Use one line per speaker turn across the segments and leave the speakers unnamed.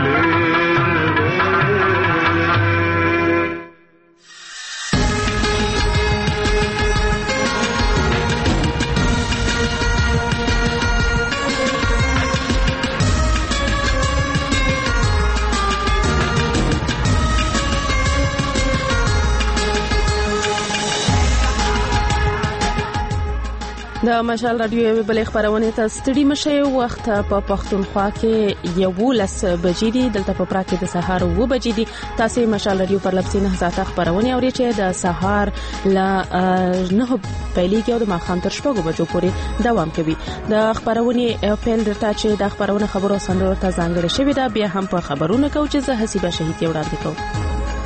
د مشال رادیو بل خبرونه ته ستړي مشه وخت په پښتونخوا کې 11 بجې دي دلته په پراکې د سهار 2 بجې دي تاسو مشال رادیو پر لپسینه ذاته خبرونه اوري چې د سهار لا نه پیلېږي او د ماخام تر 6 بجو پورې دوام کوي د خبرونه پیل درته چې د خبرونه خبرو سندرو ته ځانګړي شوی دا بیا هم په خبرونه کو چې زه حسیبه شهید وړاندې کوم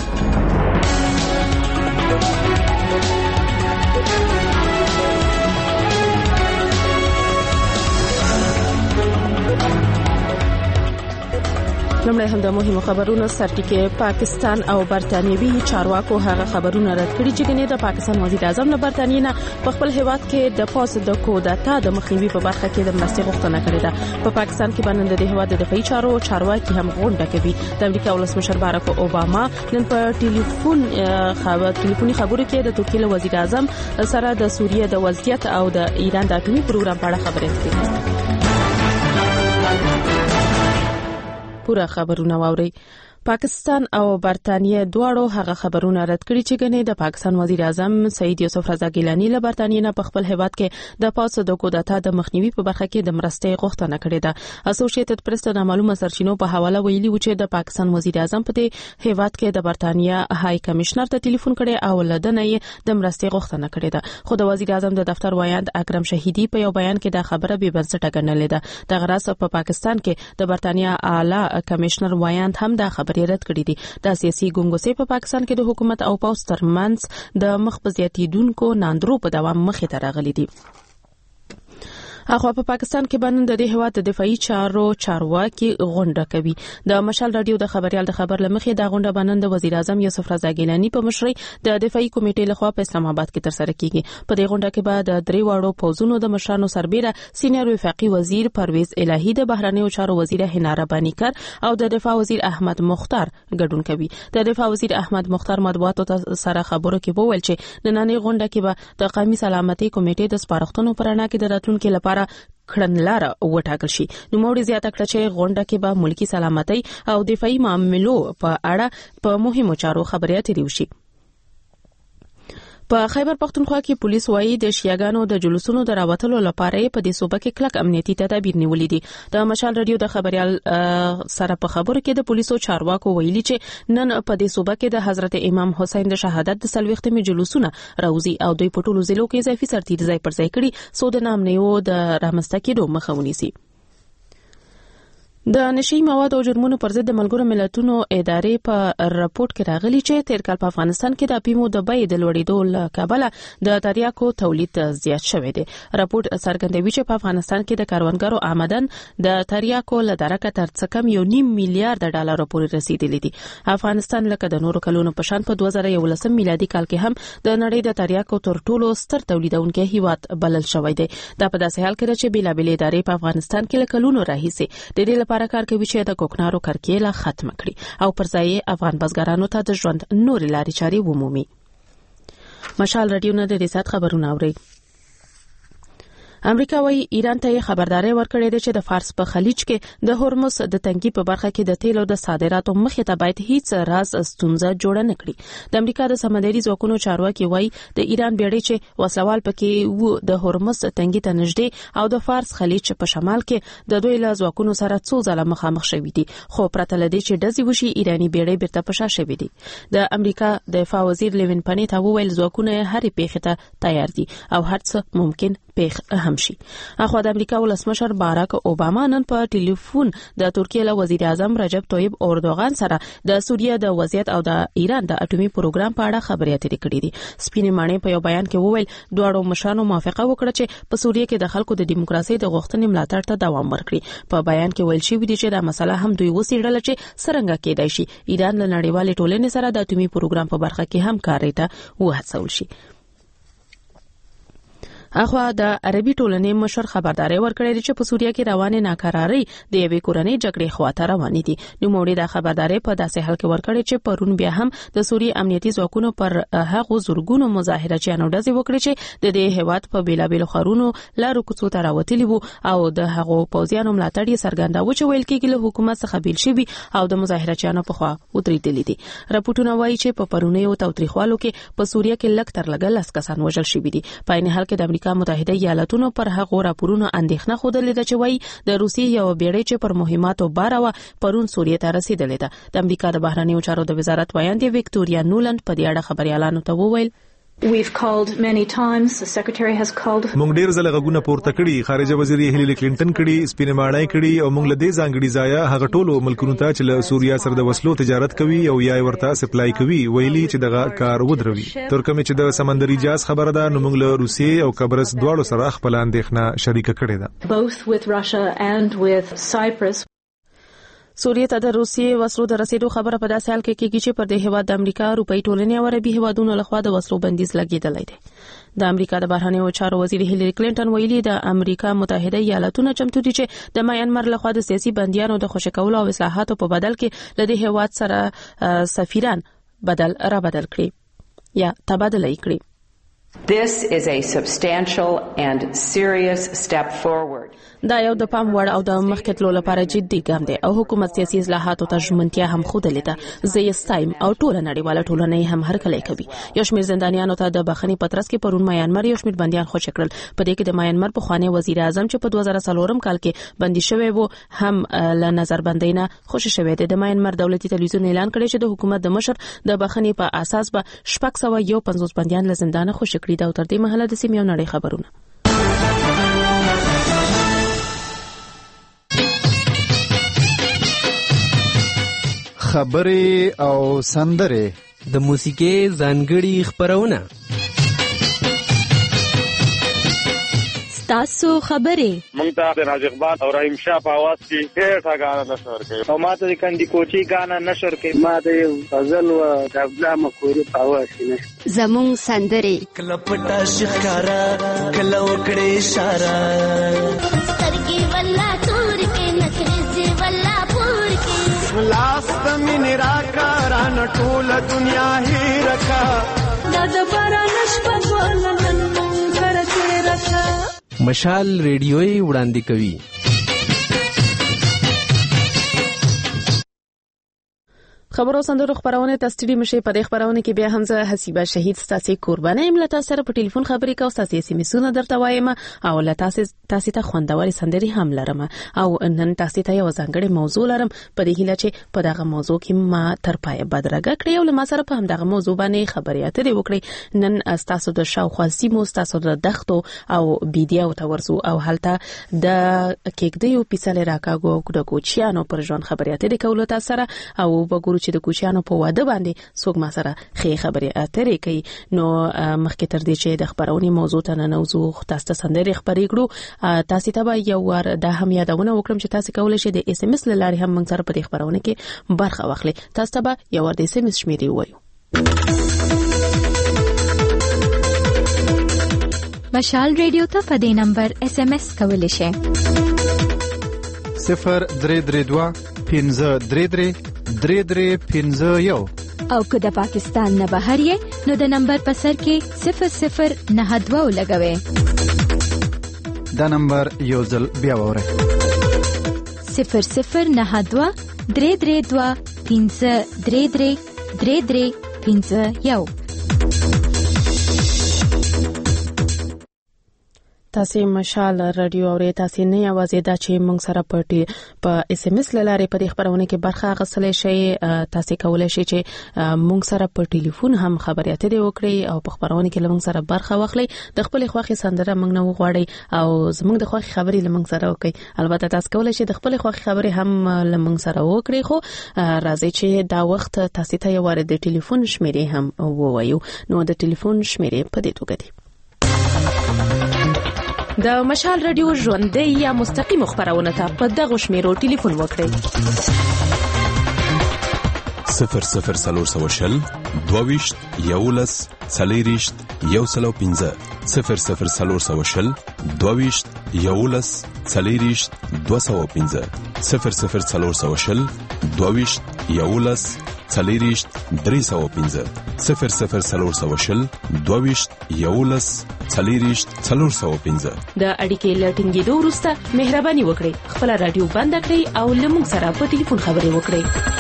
لمړی هم د مهمو خبرونو سرټکی پاکستان او برتانیوي چارواکو هغه خبرونه رد کړي چې ګنې د پاکستان وزیر اعظم له برتانیې نه په خپل هیواد کې د پاس د کودتا د مخنیوي په برخه کې د مرستې غوښتنه کړې ده په پاکستان کې باندې د هیواد د دفاعي چارو چارواکي هم غونډه کوي د امریکا ولسمشر باراک اوباما نن په ټلیفوني خبرو کې د ترکیې وزیر اعظم سره د سوریه د وضعیت او د ایران د اټومي پروګرام په اړه خبرې کړې پورا خبرونه واوري پاکستان او برتانیې دواړو هغه خبرونه رد کړي چې ګنې د پاکستان وزیر اعظم سید یوسف رضا ګیلانی له برتانیې نه په خپل هیواد کې د پاس د کودتا د مخنیوي په برخه کې د مرستې غوښتنه کړې ده اسوسییټډ پریس د معلومه سرچینو په حواله ویلي و چې د پاکستان وزیر اعظم په دې هیواد کې د برتانیې های کمشنر ته ټلیفون کړي او لدنه یې د مرستې غوښتنه کړې ده خو د وزیر اعظم د دفتر وایند اکرم شهیدی په یو بیان کې دا خبره به بنسټه ګڼلې ده د غراس په پاکستان کې د برتانیې اعلی کمشنر وایند هم دا رد کړی دي د سیاسي ګونګوسې په پاکستان کې د حکومت او پوز ترمنځ د مخبزياتیدونکو ناندرو په دوام مخې ته راغلي دي اخو په پاکستان کې باندې د هیواد د دفاعي چارو چارواکي غونډه کوي د مشال رادیو د خبريال د خبر لمخې د غونډه باندې د وزیر اعظم یوسف رضا ګیلانی په مشرۍ د دفاعي کمیټې لخوا په اسلام آباد کې تر سره کیږي په دې غونډه کې بعد د درې واړو پوزونو د مشرانو سربېره سینیئر وفاقي وزیر پرویز الهی د بهرنیو چارو وزیر حنا ربانیکر او د دفاع وزیر احمد مختار ګډون کوي د دفاع وزیر احمد مختار مطبوعاتو سره خبرو کې وویل چې نننۍ غونډه کې به د قومي سلامتۍ کمیټې د سپارښتنو پرانا کې د راتلونکو لپاره کړنلاره وټاکل شي نو موږ زیاته کړ چې غونډه کې به ملکی سلامتۍ او دفاعي معاملو په اړه په مهمو چارو خبرې اترې وشي په خیبر پختونخوا کې پولیس وايي د شیعاګانو د جلوسونو د راوتلو لپاره په دې صوبه کې کلک امنیتي تدابیر نیولې دي د مشال رادیو د خبريال سره په خبرو کې د پولیسو چارواکو ویلي چې نن په دې صوبه کې د حضرت امام حسین د شهادت د سلوختمې جلوسونه راوځي او دوی په ټولو ضلعو کې اضافي سرتیر ځای پر ځای کړي سود نامنیو د رامنځته کېدو مخه ونیسي د نشي مواد او جرمونو پر ضد د ملګرو ملتونو ادارې په راپورټ کې راغلي چې تیر کال په افغانستان کې د اپیمو د بیې د لوړېدو له کبله د تریاکو تولید زیات شوی دی راپورټ څرګندوي چې په افغانستان کې د کاروانګرو آمدن د تریاکو له درکه تر څه کم 1.5 میلیارډ ډالر پورې رسیدلی دي افغانستان لکه د نورو کلونو په شان په 2011 میلادي کال کې هم د نړۍ د تریاکو تر ټولو ستر تولیدونکو هیواد بلل شوی دی دا په داسې حال کې چې بیلابل ادارې په افغانستان کې له کلونو راهیسي د دې لپاره کار کوي چې د کوکنارو کرکیله ختم کړي او پر ځای افغان بزګرانو ته د ژوند نور لارې چارې ومومي مشال رادیو نه د دې خبرونه اوري امریکا وايي ایران ته خبرداري ورکړې ده چې د فارس په خلیج کې د هرمز د تنګي په برخه کې د تیلو د صادراتو مخې ته باید هیڅ راز ستونزه جوړه نه کړي د امریکا د سمندري ځواکونو چارواکي وايي د ایران بیړۍ چې وسوال پکې وو د هرمز تنګي ته نږدې او د فارس خلیج په شمال کې د دوی له ځواکونو سره څو ځله مخامخ شوي دي خو پرته لدی چې ډزې وشي ایرانی بیړۍ بیرته په شا شوي دي د امریکا د دفاع وزیر لیوین پنی ته وویل ځواکونه هرې پیښې ته تیار دي او هر څه ممکن پیښ هم شي اخو د امریکا ولسمشر باراک اوباما نن په ټلیفون د ترکیې له وزیر اعظم رجب طیب اردوغان سره د سوریه د وضعیت او د ایران د اټومي پروګرام په اړه خبرې اترې کړې دي سپینې ماڼۍ په یو بیان کې وویل دواړو مشرانو موافقه وکړه چې په سوریه کې د خلکو د دیموکراسي د غوښتنې ملاتړ ته دوام ورکړي په بیان کې ویل شوی دی چې دا مسله هم دوی وسیړل چې څنګه کېدای شي ایران له نړیوال ټولنې سره د اټومي پروګرام په برخه کې هم کار ته وهڅول شي اخوا د عربي ټولنې مشر خبرداري ورکړې چې په سوریه کې روانه ناکراري د یوې کورنۍ جګړې خواته روانې دي. نو موږ د خبرداري په داسې حال کې ورکړې چې پرون بیا هم د سوریه امنیتي ځواکونو پر هغه زورګونو مظاهرهچیانو ډزې وکړې چې د دې هیواد په بیلابیلو خارونو لارو کوڅو ته راوتلي وو او د هغو پوځیانو ملاتړ یې څرګنداوه چې ویل کېږي له حکومت څخه بیل شوي او د مظاهرهچیانو په خوا ودرېدلي دي. راپورټونه وایي چې په پرونیو تاوتریخوالو کې په سوریه کې لږ تر لږه 10 کسان وژل شوي دي. په عین حال کې د امریکا متحده ایالاتونو پر هغه راپورونو اندېښنه خوده لیده چې وایي د روسیې یو بیړۍ چې پر مهماتو باروا پرون سوریه ته رسیدلې ده. د امریکا د بهرنیو چارو د وزارت وایي وکټوریا نولند په دې اړه خبريالانو ته وویل
We've called many times. The secretary has called.
مونږ ډیر ځله غوونه پورته کړي، خارجه وزیر هیلری کلینټن کړي، سپینماړای کړي او مونږ له دې ځانګړي ځای هغه ټولو ملکونو ته چې له سوریا سره د وسلو تجارت کوي او یا ورته سپلای کوي ویلي چې دغه کار ودروي. تر کومه چې د سمندري جاز خبره ده نو مونږ له روسیې او قبرص دواړو سره خپل اندېښنه شریک کړې ده.
Both with Russia and with Cyprus.
سوریه ته د روسیې وسلو د رسیدو خبره په داسې حال کې کېږي چې پر دې هیواد د امریکا، اروپאי ټولنې او عربي هیوادونو لخوا د وسلو بندیز لګیدلی دی. د امریکا د بهرنیو چارو وزیر هیلری کلینټن ویلي د امریکا متحده ایالاتونو چمتو دي چې د میانمار لخوا د سیاسي بندیانو د خوشی کولو او اصلاحاتو په بدل کې له دې هیواد سره سفیران بدل کړي یا تبادله کړي.
This is a substantial and serious step forward.
دا یو د پام وړ او د مخکې تلو لپاره جدي ګام دی او حکومت سیاسي اصلاحاتو ته ژمنتیا هم خوده لیده. زه یې ستایم او ټول نړیواله ټولنه هم هرکلی کوي. یو شمېر زندانیانو ته د بخښنې پترس کې پرون میانمار یو شمېر بندیان خوشی کړل. په دې کې د میانمار پخوانی وزیر اعظم چې په 2004 کال کې بندي شوی وو هم له نظر بندینه خوشی شوی دی. د میانمار دولتي تلویزیون اعلان کړی چې د حکومت د مشر د بخښنې په اساس به 651 بندیان له زندانه خوشی کړي. دا تر دې مهاله د سیمې او نړۍ خبرونه.
خبرې او سندرې
د موسیقي ځانګړي خبرونه
تاسو خبرې
مونږ ته د راز اقبال او رحیم شاه په आवाज کې ډېر غاڼه نشر کوي او ماته د کندي کوچی غاڼه نشر کوي. ما د غزل او د عبدالله مخوري په आवाज کې
زمون سندرې
کله پټا شکارا کله وکړې اشاره
سترګې ولا تور کې نکرځي ولا پور کې
لاس من راکاران ټول دنیا هی رکھا
د بارانش په ولنن کرته رکھا.
مشال ریډیوي وړاندې کوي.
خبرو سندرو خبرونه تستړي مشه په دې خبرونه کې بیا حمزه حسیبه شهید ستاسو قربانه املت سره په ټلیفون خبرې کوي. تاسو سیمه سونه درته وایم او تاسو ته خوندوري سندري هم لرم او نن تاسو ته یو ځانګړی موضوع لرم په دې هیله چې په دغه موضوع کې ما تر پای بدرګه کړی او لمر سره په هم دغه موضوع باندې خبرې اترې وکړي. نن تاسو د شاوخوا سیمو تاسو د دښتو او بيدیو ته ورسو او هلته د کېګدیو پیسل راکاګو او د کوچیانو پر ژوند خبرې اترې کول تاسو سره او وګورو چې د کوچیانو په واده باندې څوک ما سره خې خبرې اترې کوي. نو مخکې تر دې چې د خبرونې موضوع ته ننوځو تاسو سندرې خبرې کړو. تاسو ته به یو ور د هم یادونه وکړم چې تاسو کولای شئ د اس ام اس لارې هم موږ سره په دې خبرونه کې برخه واخلئ. تاسو ته به یو ور د اس ام اس شمیرې وایو.
مشال ریډیو ته په دې نمبر اس ام اس کولای شئ
0332 1533 3351
او که د پاکستان نه بهر یې نو د نمبر په سر کې 0092 لګوي.
دا نمبر یو ځل بیا وره
0092 332 1533 3351.
تاسو مشال رادیو اوري تاسو نه یوازې دا چې موږ سره په اس ام اس لاره په دې خبرونه کې برخه غسلې شي. تاسو کولای شئ چې موږ سره په ټلیفون هم خبرې اترې وکړئ او په خبرونه کې موږ سره برخه واخلئ. د خپل خوخي سندره موږ نه وغواړئ او زموږ د خوخي خبرې لمنګ سره وکړئ. البته تاسو کولای شئ د خپل خوخي خبرې هم لمنګ سره وکړئ. خو راځي چې دا وخت تاسو ته یو ور د ټلیفون شمیرې هم ووایو. نو د ټلیفون شمیرې په دې توګه دي: د مشال رادیو ژوندۍ یا مستقیم خبرونه ته په دغه شمیرو ټلیفون وکړئ
0040 22 11 40 115 0040 22 11 40 215 0040 22 11 40 315 0040 22 11 40 415
د اړیکې لټینګېدو وروسته مهرباني وکړئ خپل رادیو بند کړئ او له موږ سره په ټلیفون خبرې وکړئ.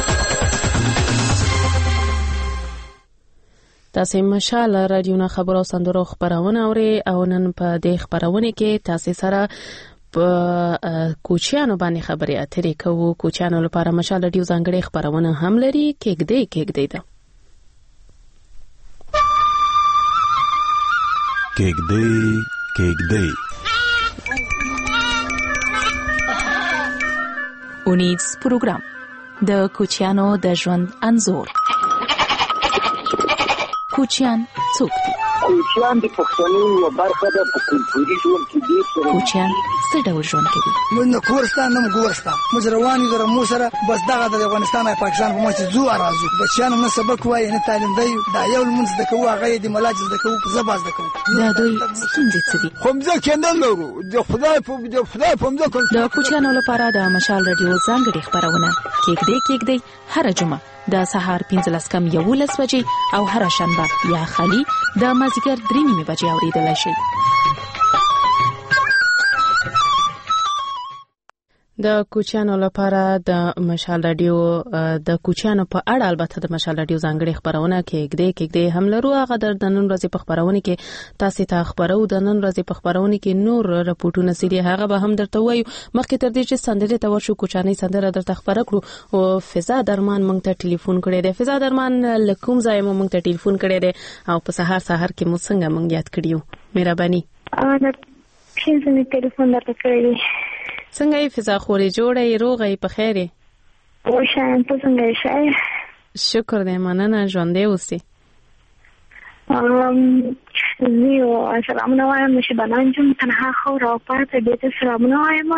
تاسو مشال رادیو نه خبر او سندرو خبرونه اوري او نن په دې خبرونه کې تاسو سره په کوچیانو باندې خبرې اترې کوو. کوچیانو لپاره مشال رادیو ځانګړي خبرونه هم لري. کېږدی ده
کېږدی
اونیز پروګرام د کوچیانو د ژوند انځور. کوچیان څوک دي؟
کوچیان د پښتنو یو برخه ده په کلتوري ژوند کې دي.
کوچیان څه ډول ژوند کوي؟
موږ نه کورستان نه ګورستان موږ رواني در مو سره بس دغه د افغانستان او پاکستان په ماته زو راځو. بچیان نه سبق وایي نه تعلیم دی. دا یو منځ د کوه هغه د ملاجز د کوه زباز د کوه.
دا دوی څنګه څه دي؟
خمزه کېندل لرو د خدای په مزه
د کوچیانو لپاره د مشال رادیو ځانګړي خبرونه کېږدی هر جمعه د سهار 15:11 بجې او هر شنبه یا خالی د مازیګر 3:30 بجې اوریدل شي.
د کوچیانو لپاره د مشال رادیو د کوچیانو په اړه البته د مشال رادیو ځانګړي خبرونه کېږدی هم لرو. هغه د نن ورځې په خبرونه کې تاسو ته خبرو. د نن ورځې په خبرونه کې نور راپورټونه سری هغه به هم درته وایو. مخکې تر دې چې سندره ته ورشو کوچاني سندره درته خبره کړو او فضا درمان مونږ ته ټلیفون کړی دی. فضا درمان لکوم ځای مونږ ته ټلیفون کړی دی او په سحر کې مو څنګه مونږ یاد کړیو؟ مهرباني.
دا څنګه ټلیفون درته کړی؟
څنګه یې فضا خوري جوړه روغه په خیر یې؟
وشان ته څنګه یې؟
شکر دې مننه ژوندې اوسې.
زه سلامونه وایم چې بلان جون تنها خو را پاتې دې ته سلامونه وایم.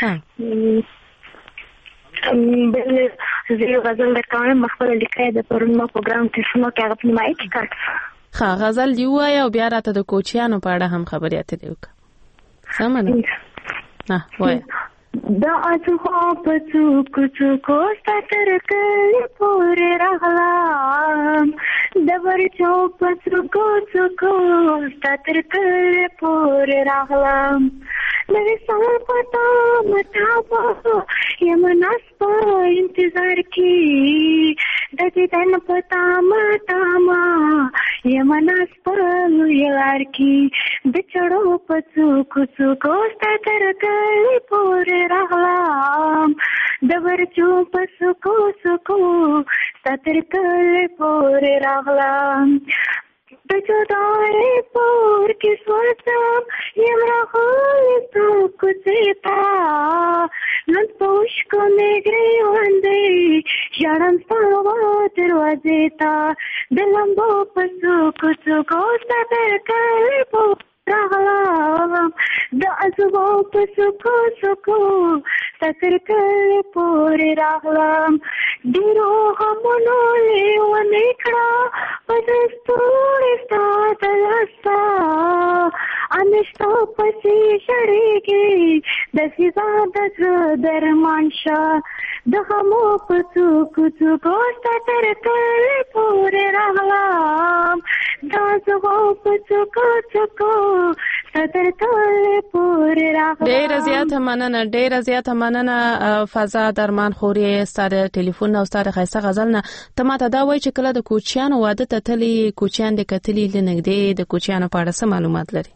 بل زه غزل درکوم مخبر لیکای د پرونو پروګرام ته شنو کې هغه په مای کې کړ.
غزل دی وای او بیا راته د کوچیانو په اړه هم خبرې اترې وکړه. سمه نه وای
دا ازغو په څوکو ستر کلی پورې راغلم د ورچو په څوکو ستر کلی پورې راغلم د وصال پتا متا یمناس په انتظار کې د دې دن پتا متا یمناس په یار کې د چړو په څوکو ستر کلی پورې راغلم د ورچو په څوکو ستر کلی پورې راغلم د جدای پور کې سوځم یم راغلی څوک ستا نن پوش کو نګری باندې ژړم ستا دروازې ته د لمبو په څوکو ستر کلی پورې راغلم د ازغو په څوکو ستر کلی پورې راغلم ډیرو غمونو لیونی کړه په دستور ستا د لاسه انشتا پسې شړېږي د فضا د زړه درمان شه د غمو په څوکو ستر کلی پورې راغلم د ازغو په څوکو ستر کلی پورې راغلم.
ډېر زیاته مننه فضا درمان خوري ستاره ټلیفون او ستاره خاصه غزل نه. ته ماته دا وایي چې کله د کوچیانو واده ته تللی کوچیان د کتلی لنګدې د کوچیانو په اړه څه معلومات لري؟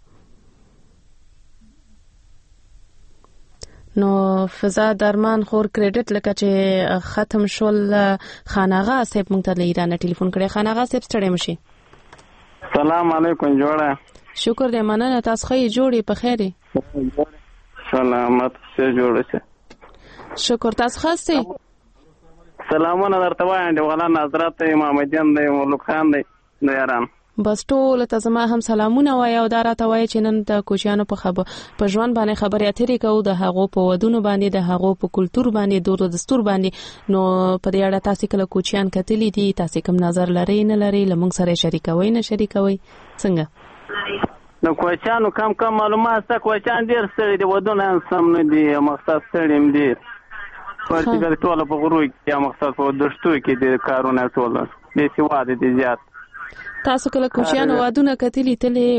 نو فضا درمان خور کریډټ لکه چې ختم شول خاناغه صاحب مونږ ته ایران ټلیفون کړی. خاناغه صاحب ستړي مشي.
سلام علیکم جوړه.
شکر دې مننه تاسو خې جوړې په خیر یې؟
سلامت شه جوړه شه.
شکر تاسو خاصه.
سلامونه درته وایم دی ولا نظرت امام جان دی مولک خان دی نو یاران.
بس ټول ته زما هم سلامونه وای او دا راته وای چې نن د کوچیانو په ژوند باندې خبرې اترې کوو د هغو په ودونو باندې د هغو په کلچر باندې دود او دستور باندې نو په دې اړه تاسو کله کوچیان کتلی دي تاسو کوم نظر لرئ نه لرئ لمونږ سره شریکوي نه شریکوي څنګه
نو کوچیانو کم معلومات تا کوچیان ډیر ستړي دي ودونه سم نه دي مقصد ستړي دي پرتګال ټول په غرو کې مقصد په دشتو کې دي کارونه ټول دي سیواده دي زیات
تاسو کله کوچیانو وادونه کتلی تلې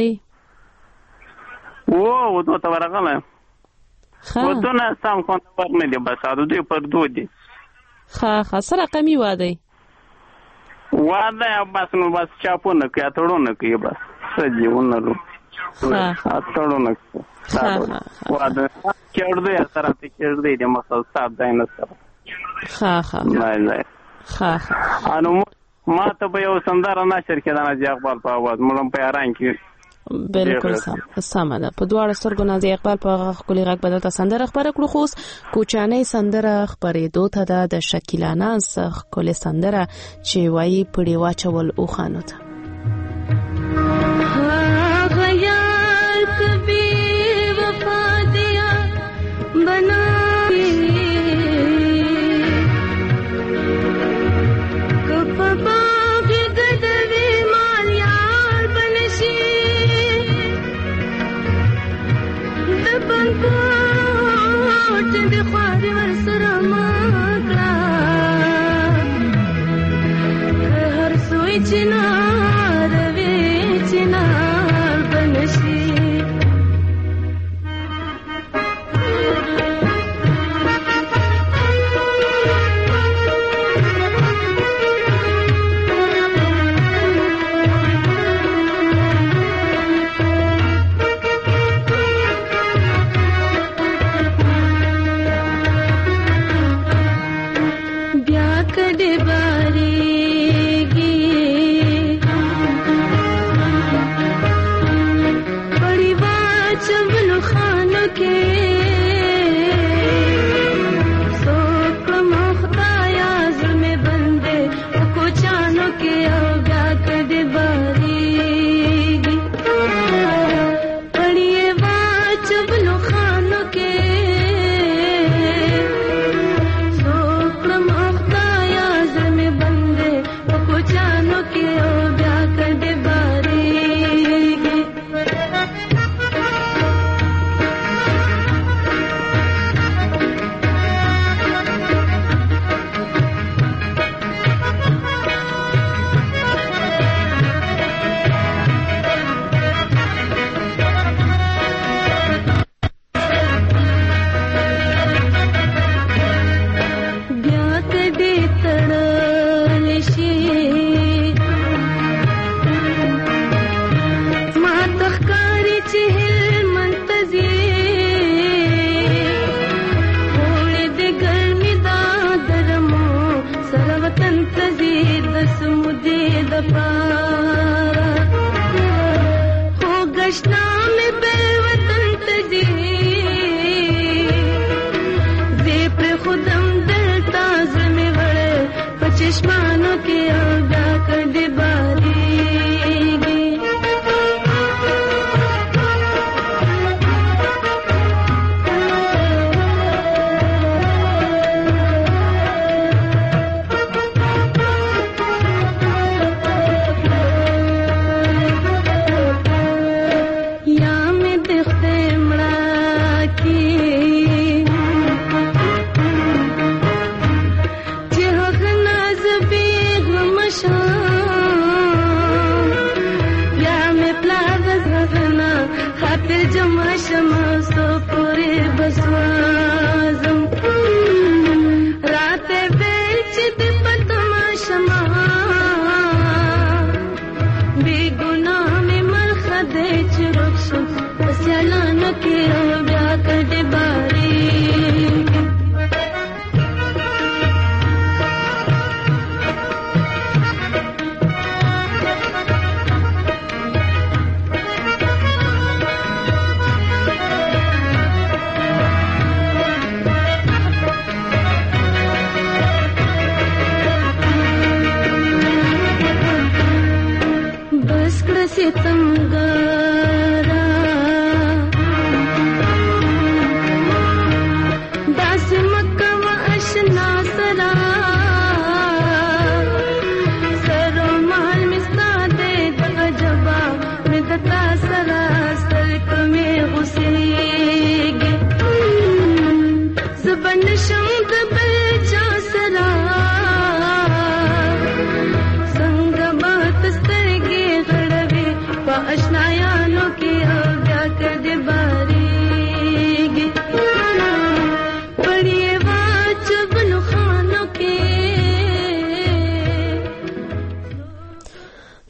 ورغلې
ودو ته ورغلې ودونه سم کوم نه دي بس اده دوی پر دوی دي
سره کمی واده
بس نو بس چاپونه کې اتړونه کې بس سجیونه لو اتړونه واده چړدې سره ته چړدې د مسل صاحب داینه سره انو ما ته به یو سندره نشر کړه نه اقبال په आवाज مړم په اران کې
بالکل سم ده په دواړو سترګو نه اقبال په خپل غږ بدلته سندره خبره کړو خو کوچانه سندره خبرې دوته ده د شکیلانه سخ کله سندره چې وایي پړی واچول او خانو ته
غیار کبھی وفا دیا بنا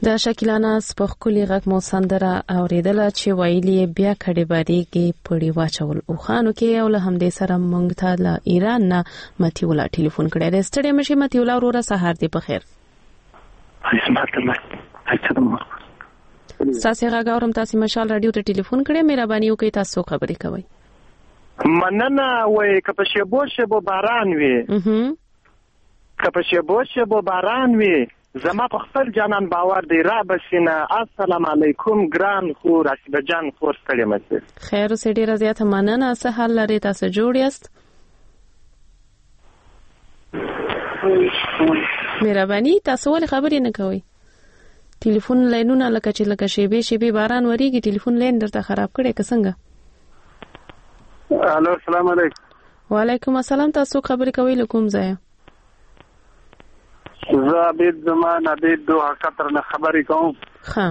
د شکیلانه سپخکلی غږ مو سندره اوریدله چې ویلي بیا کډې باریږي پړی واچول او خانو کې او له همدې سره مونږ ته له ایران نه متیولا ټلیفون کړی دی. ستړي مشي متیولا وروره سهار دی په خیر. تاسو غږ اورم تاسو مشال رادیو ته ټلیفون کړی مهرباني وکړئ تاسو خبرې کوئ.
مننه وای کپه شبو باران وی کپه شبو باران وی زما په خپل جانان باور دی را بسینه. السلام علیکم ګران خو راشد جان خور ستړي مشه.
خیر اوسې ډیره زیاته مننه. څه حال لري تاسو جوړ یاست؟ مهرباني تاسو ولې خبرې نه کوئ؟ ټلیفون لاینونه لکه شیبه باران وریږي ټلیفون لاین درته خراب کړي که څنګه؟
الو السلام علیکم.
وعلیکم السلام. تاسو خبرې کوئ له کوم ځای؟
زه عبید زمان عبید دو قطر نه خبرې کوم.
ها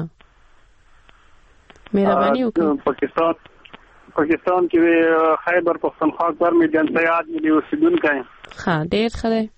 مهرباني وکړئ.
پاکستان کې خیبر پختونخوا پر می جنسیات ملي اوسیدونکو یم.
ها ډېر ښه دی.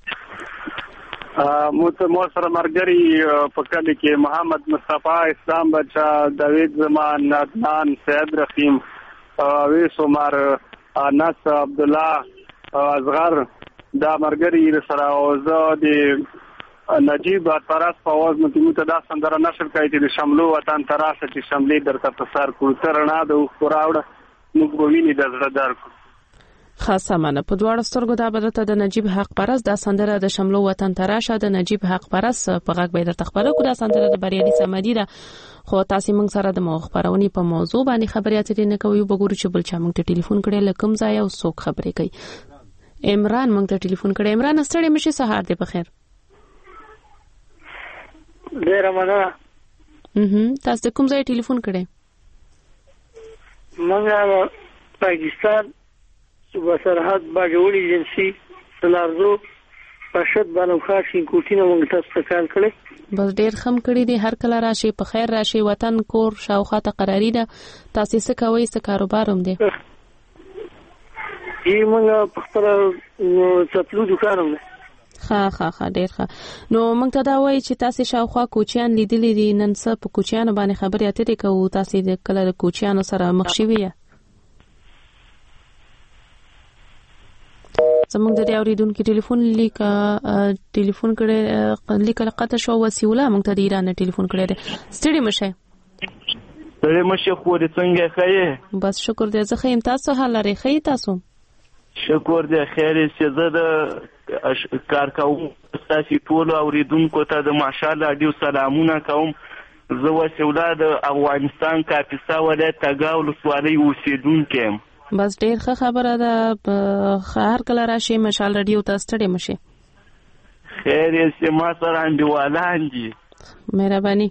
مو سره مرګري په کلی کې محمد مصطفی اسلام بچا داوود زمان عدنان سید رحیم ویس عمر انس عبد الله اصغر دا مرګري سره او زه د نجیب پرس په आवाज متموته دا سندره نشر کوي چې شملو وطن تراشه چې شملې درته په سر کوتر نه د خوراوړه موږ وویني د زړه درک
خاصه منه په دواړو سترګو دا بدرته د نجیب حق پرس دا سندره د شملو وطن تراشه د نجیب حق پرس په غږ به درته خبره کو دا سندره د بریالي سمدي ده. خو تاسو موږ سره د مخبرونی په موضوع باندې خبرې اترې نه کوي وګورو چې بل چا موږ ته ټلیفون کړي لکم ځای او څوک خبرې کوي. عمران موږ ته ټلیفون کړي. عمران ستړي مشي سهار دی په خیر.
ډیر مننه.
تاسو کوم ځای ټلیفون کړي؟
موږ پاکستان صوبه سرحد باجوړي ایجنسی سلارزو پښد باندې خاصین کوټینه موږ تاسو ته کال کړي.
بس ډیر خم کړی دی. هر کله راشي په خیر راشي. وطن کور شاوخوا ته قراری ده. تاسو څه کوئ؟ څه کاروبار هم دی؟
موږ په خپل چپلو دکانم ده.
ها ډیر ښه. نو موږ ته دا وایي چې تاسو شاوخوا کوچیان لیدلې دي. نن څه په کوچیانو باندې خبرې اترې کوو. تاسو د کله د کوچیانو سره مخ شوي یا زموږ د اوریدونکو ټلیفون ټلیفون کړي لیکل قطع شو وسیوله موږ ته د ایران ټلیفون کړي دي. ستړي مشه.
ستړي مشه خو دې څنګه خې؟
بس شکر دې. زه خیم. تاسو حال لري خې؟ تاسو
شکر دې خیر چې زه د کار کوم. تاسو ټول اوریدونکو ته د ماشاءالله ډیو سلامونه کوم. زه وسیوله د افغانستان کاپیسا ولایت تګاو ولسوالۍ اوسیدونکی یم.
بس ډیر ښه خبره ده. هر کله راشي مشال رادیو ته ستړي مشي.
خیر یې ما سره انډیوالان دي.
مهرباني.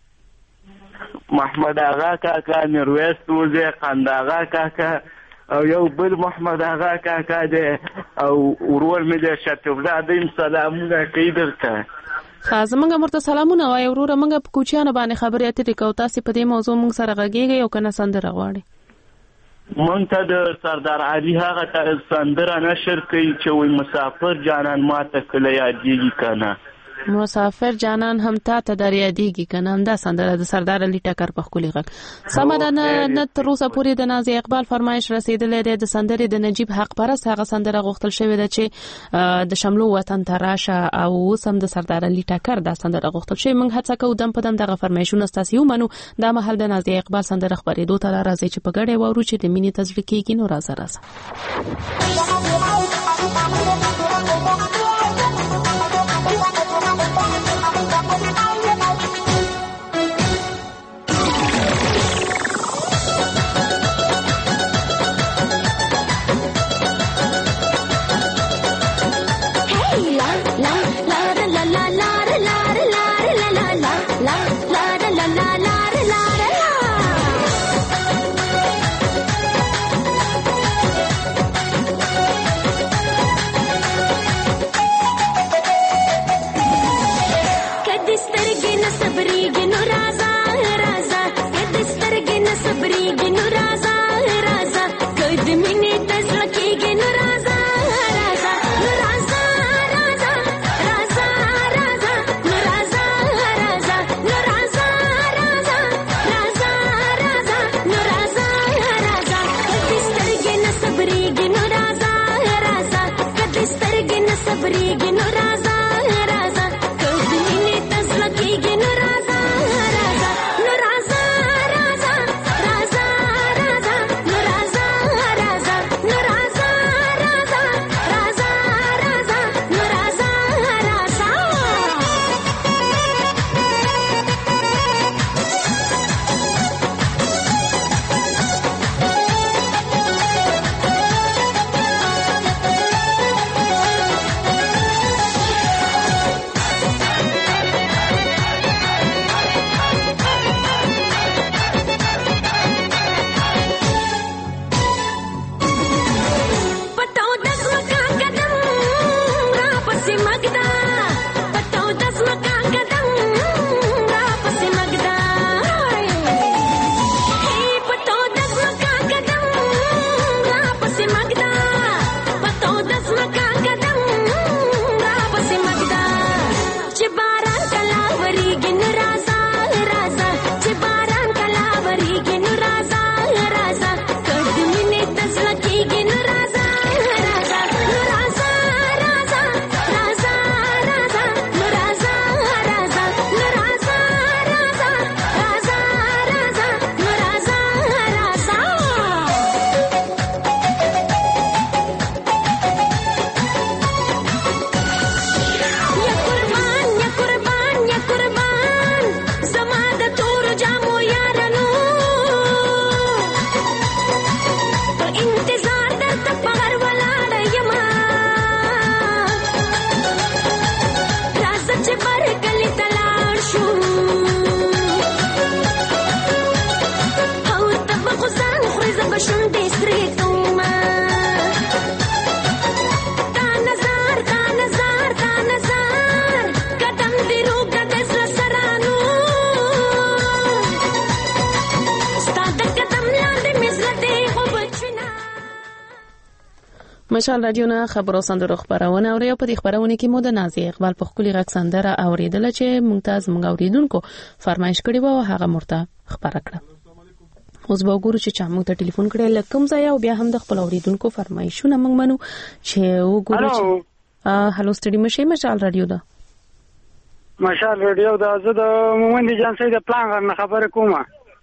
محمد آغا کاکا میرویس توزه قند آغا کاکا او یو بل محمد آغا کاکا دی او ورور مې د شتیب الله دیم سلامونه کوي درته.
خازمنګ مرته سلامونه وای ورور. موږ په کوچیانو باندې خبرې اترې کوو. تاسو په دې موضوع موږ سره غږیږئ او کنه سندره غواړي؟
مونږ ته د سردار علي هغه سندره نشر کوي چې وي مسافر جانان ما ته کله یادېږي کنه.
مسافر جانان هم تا ته در یادېږي کنه. هم دا سندره د سردار علي ټکر په خولي غږ سمه نه تر اوسه پورې د نازي اقبال فرمایش رسیدلې ده. د سندرې د نجیب حق پرس هغه سندره غوښتل شوې ده چې د شملو وطن تراشه او سم د سردار علي ټکر دا سندره غوښتل شوې. موږ هڅه کوو دم په دم دغه فرمایشونه تاسو ومنو. دا مهال د نازي اقبال سندره خبرېدو ته راځي چې په ګډه وورو چې د مینې تزړه کېږي. نو راځه مشال رادیو نه خبرو سندرو خبرونه او په دې خبرونه کې مو د نازي اقبال په خولي غږ سندره اوریدل چې ممتاز مونږ اوریدونکو فرمایش کړی و او هغه مرته خبره کړه. اوس به وګورو چې چا موږ ته ټلیفون کړی لکم ځای او بیا هم د خپل اوریدونکو فرمایشونه موږ منو چې وګورو چې هالو ستړي مشه مشال رادیو دا
مشال رادیو دا زه د مومند جان سید پلان خبره کومه.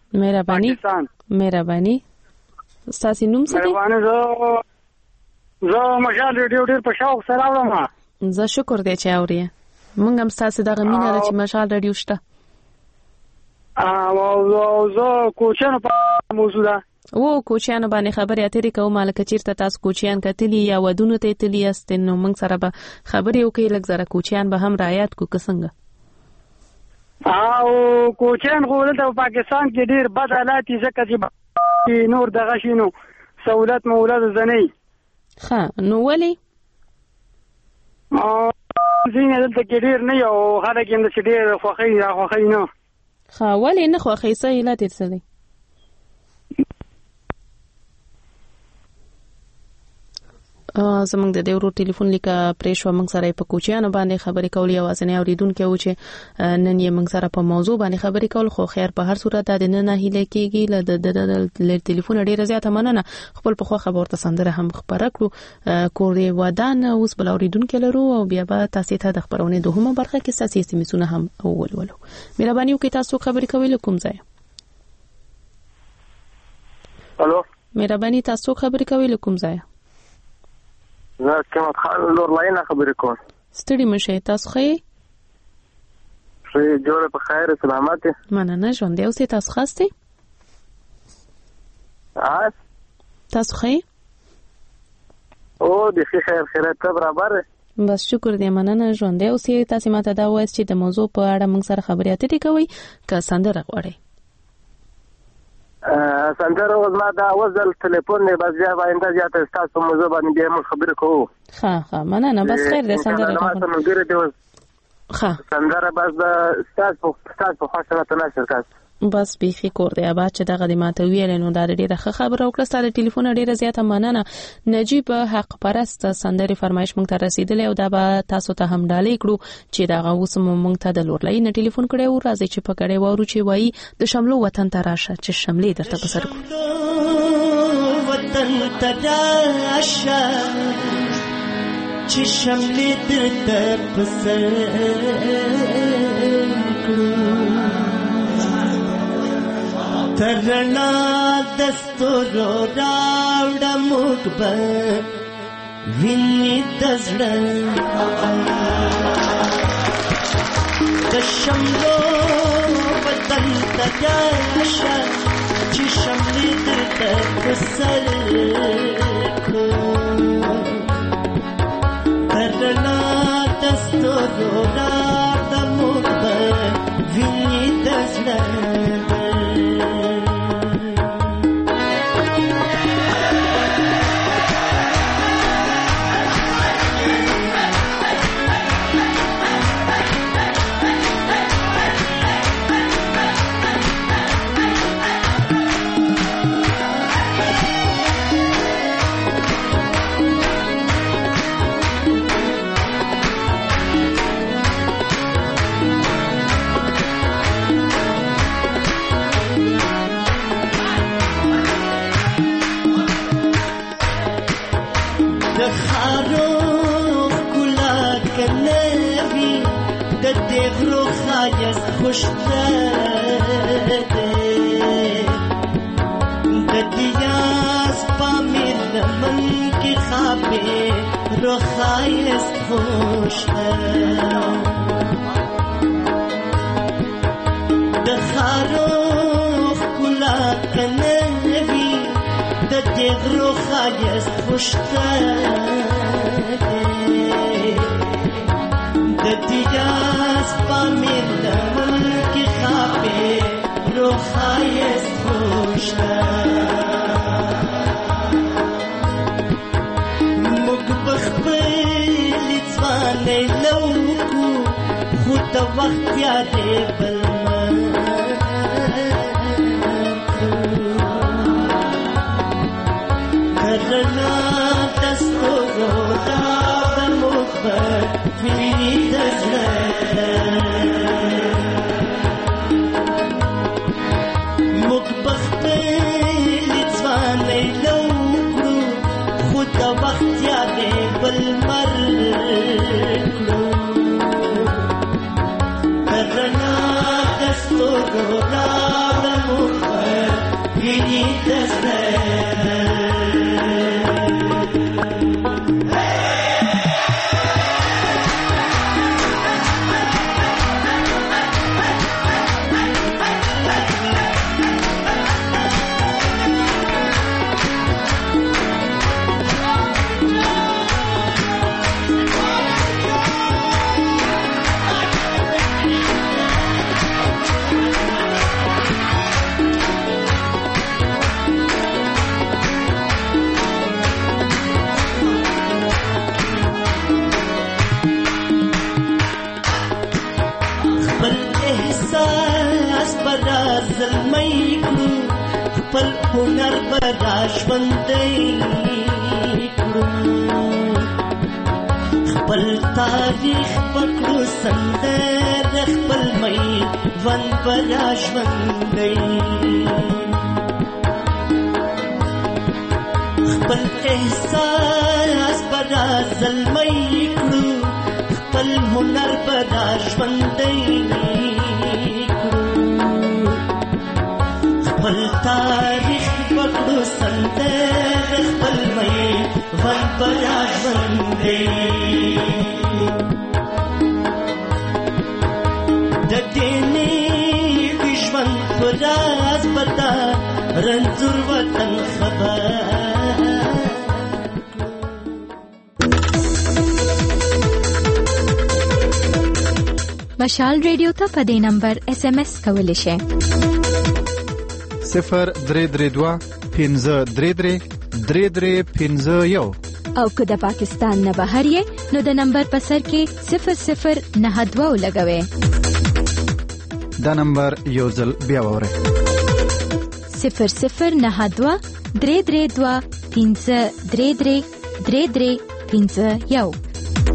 مهرباني ستاسو نوم څه دی؟ زه مشال رادیو ډیر په شوق سره اورم. زه شکر دی چې اوري. موږ هم ستاسو دغه مینه ده چې مشال رادیو شته. او زه کوچانو په موضوع ده. و کوچانو باندې خبرې اترې کوم مالک چیرته تاسو کوچیان کتلی یا ودونو ته تلی است نو موږ سره به خبرې وکړي لږ زره کوچیان به هم رعایت کو څنګه. او کوچیان خو دلته په پاکستان کې ډیر بد حالات دي ځکه چې نور دغه شینو سہولت مولد زنی. نو ولی زینه دلته کې ډیر نه یو خلک هم د ډیر خوخی نه. ولی نه خوخی څه علت څه دی؟ زمونږ د دیورو ټلیفون لیکه پریشو موږ سره په کوچیانو باندې خبرې کولې او ځنې اوریدونکو و چې نن یې موږ سره په موضوع باندې خبرې کول خو خیر په هر صورت د نه هیله کېږي ل ټلیفون ډیره زیاته مننه. خپل په خو خبر ته سندره هم خبره کړو کور دی ودان اوس بل اوریدونکو لرو او بیا به تاسو ته د خبرونه دوهمه برخه کې ساسي سیمونه هم ولولو. مهرباني وکړئ تاسو خبرې کوئ کوم ځای؟ الو مهرباني تاسو خبرې کوئ کوم ځای؟
زه کمت خان لور لاینه خبرې کوم.
ستړي مشه تاسو خې؟
جوړه په خیر سلامت.
مننه ژوند دی اوسې تاسو خاصه؟ تاسو خې؟ او د خیر خیرات برابر. بس شکر دې مننه ژوند دی اوسې تاسو ماته دا وایي چې د موضوع په اړه موږ سره خبرې اترې کوي که سندره غواړي؟
سندره وزما دا وزل ټلیفون نه بس بیا باندې زیاته تاسو موضوع باندې بیا موږ خبرې کوو. مننه بس خیر دې سندره سندره بس تاسو په خاصه ته نه شرکت بس بیخي کور دی ابا چې دغه د ماته ویل نو دا ډیره ښه خبره وکړه. ستاسو ټلیفون ډیره زیاته مننه. نجیب حق پرست سندري فرمایش مونږ ته رسیدلې او دا به تاسو ته هم ډالې کړو چې دا اوس مونږ ته د لورلای نه ټلیفون کړي او راځي چې پکړې وورو چې وایي د شملو وطن ته راشه چې شملې درته بسر کو وطن ته راشه چې شملې درته بسر کو ترنا دستورو راوړه موږ به ویني د زړه د شملو وطن ته راشه چې شملې درته په سر کو ترنا دستورو راوړه موږ به ویني د زړه خوشته د دیاس پامیر لمن کی خوابه روخایست خوشته د خاروخ کلا کنوی د دیغرو خایست خوشته د دیاس پامیر لمن کی خوابه روخایست خوشته د وخت یادې کرنا دستو
برازلمۍ کړو خپل هنر براژوندی کړو خپل تاریخ پکړو سندره خپل مې ون براژوندی خپل احساس برازلمۍ کړو خپل هنر براژوندی خپل تاریخ پکړو سندره خپل مې ون براژوندی د دیني ژوند فراز بتا رنځور وطن خبر
مشال ریډیو ته په دې نمبر SMS کولی شئ
0332 533 3351
او که د پاکستان نه بهر یې نو د نمبر په سر کې 0092 لګوي
دا نمبر یو ځل بیا وره
0092 332 533 3351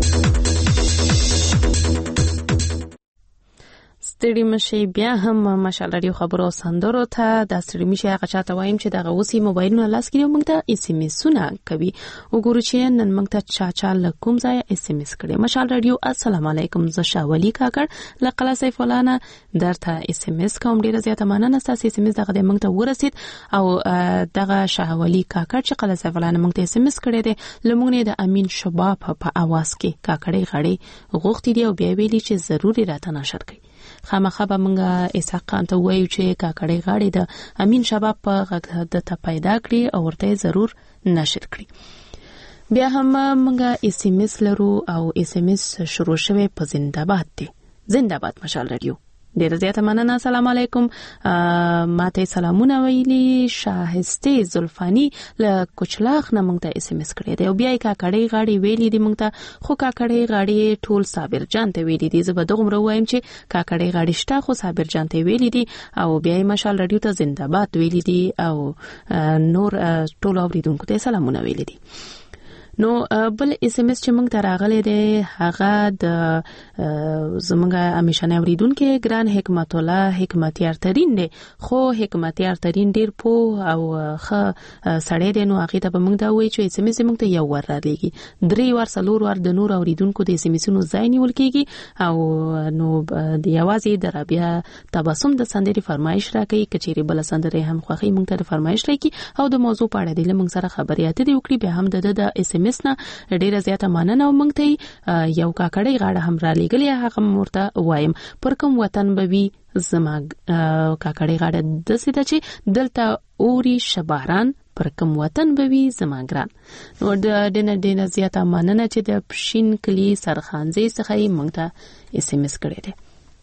ستړي مشي بیا هم مشال رادیو خبرو سندرو ته د ستړي مشي هغه چاته وایم چې دغه اوسې موبایلونه لاس کې موږ ته SMS-ونه کوي وګورو چې نن موږ ته چا لکوم ځای SMS کړي مشال رادیو السلام علیکم ز شاولی کاکړ لقلا سیف ولانا درته SMS کوم ډیره زیاته مننه تاسو SMS دغه موږ ته ورسید او دغه شاولی کاکړ چې قلا سیف ولانا موږ ته SMS کړي دي لمونږ د امین شباب په आवाज کې کاکړې غړي غوښتي دی او بیا ویلي چې ضروري راته نشر کړي خامخا به مونږه اسحاق خان ته وایو چې کاکړې غاړي د امین شباب په غږ د ته پیدا کړي او ورته ضرور نشر کړي بیا هم مونږه SMS لرو او SMS شروع شوه په زنده‌باد مشال رادیو ډیر زیاته مننه السلام علیکم ماته سلامونه ویلي شاهسته زلفانی له کوچلاخ نه مونږ ته SMS کړی دی او بیا کاکړې غاړي ویلي دی مونږ ته خو کاکړې غاړي ټول صابر جان ته ویلي دی زه به دغه وایم چې کاکړې غاړي شته خو صابر جان ته ویلي دی او بیا مشال رادیو ته زنده‌باد ویلي دی او نور ټول اوریدونکو ته سلامونه ویلي دی نو بل SMS چې موږ ته راغلي دی هغه د زمونږه امیشنه اوریدونکو ګران حکمت الله حکمتیار ترين دی خو حکمتیار ترين ډیر پو او خ سړی دی نو هغه ته موږ دا وایي چې SMS موږ ته یو ور راځي 3 ور سلور ور د نور اوریدونکو د SMS-ونو ځای نیول کیږي او نو د یوازې د رابیا تبسم د سندري فرمایش راکړي کچيري بل سندري هم خوخي موږ ته فرمایش راکړي او د موضوع په اړه د موږ سره خبريات دی وکړي به هم د SMS نه ډیره زیاته مننه او موږ ته یو کاکړې غاړه هم را لګلې هغه مرته وایم پر کوم وطن به وي زما کاکړې غاړه د سیده چې دلته اوري شباران پر کوم وطن به وي زما ګران نو د دینه زیاته مننه چې د پښین کلی سرخانزي څخه موږ ته SMS کړی دی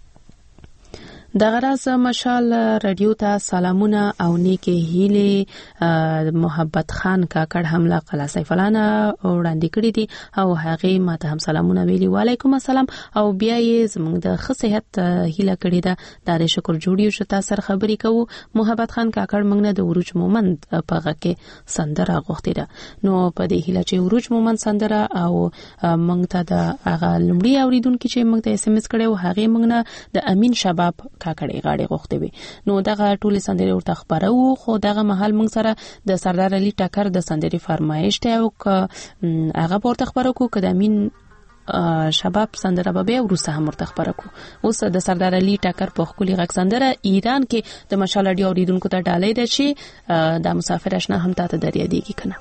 د غراز مشال رادیو ته سلامونه او نیکه هیله محبت خان کاکړ حمله قلا سیفلانه وړاندې کړی دي او هغه ماته هم سلامونه ویلي وعلیکم السلام او بیا یې زموږ د صحت هیله کړی ده د شکر جوړیو شته سر خبرې کوو محبت خان کاکړ موږ نه د وروج مومند په غکه سندره غوښتي ده نو په دې هیله چې وروج مومند سندره او موږ ته د هغه لمړی اوریدونکو چې موږ ته SMS کړو هغه موږ نه د امین شباب کاکړې غاړي غوښتي وي نو دغه ټول سندري ورته خبرو خو دغه محل موږ سره د سردار علي ټکر د سندري فرمایش ته او هغه ورته خبرو کو کدامین شباب سندره به ورسره هم ورته خبرو کو اوس د سردار علي ټکر په خولي غږ سندره ایران کې د مشال اډیو اوریدونکو ته ډالۍ ده چې د مسافر آشنا هم ته دریا دیږي کنه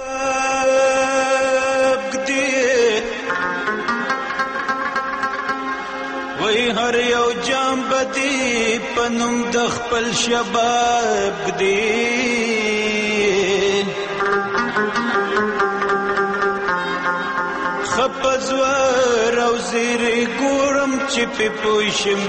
وای هر یو جام بدی پنوم د خپل شباب دی خپزور او زیری ګورم چې په پوښم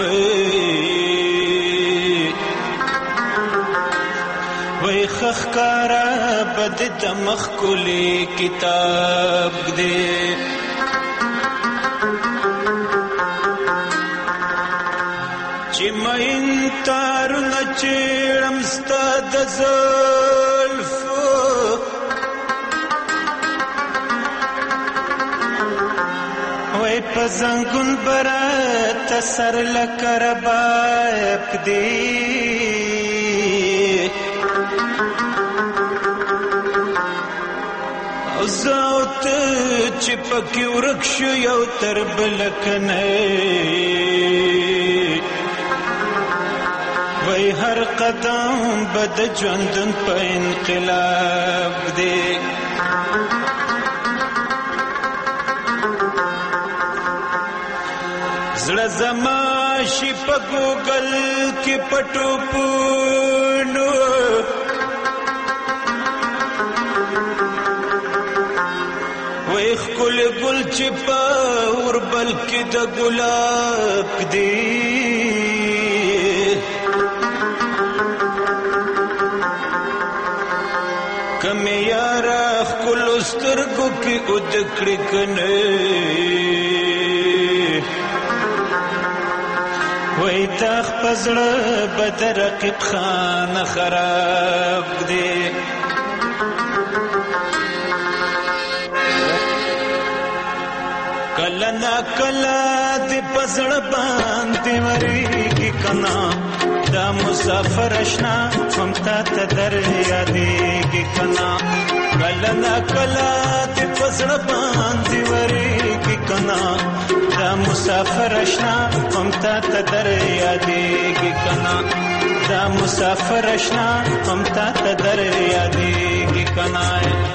وای خخکارا بد د مخکلی کتاب دی چې مین تارونه چیړم ستا د زلفو وای په زنګون برات سر لکه رباب دی او زوت چې پکې ورک شو یو تر بل کنه وای هر قدم بد ژوندون په انقلاب دی زړه زما شي په ګوګل کې پټو پونو وای خپل ګل چې په اوربل کې د ګلاب دی کم یار خپل سترګو کې اود کړی کنه وای تخ پزړه بدر رقیب خان خراب دی کله نا کله دی پزړه باندې وریږي کنا دا مسافر اشنا هم تا ته در یادېږي کنا کله نا کله دی پزړه باندې وریږي کنا دا مسافر اشنا هم تا ته در یادېږي کنا دا مسافر اشنا هم تا ته در یادېږي کنا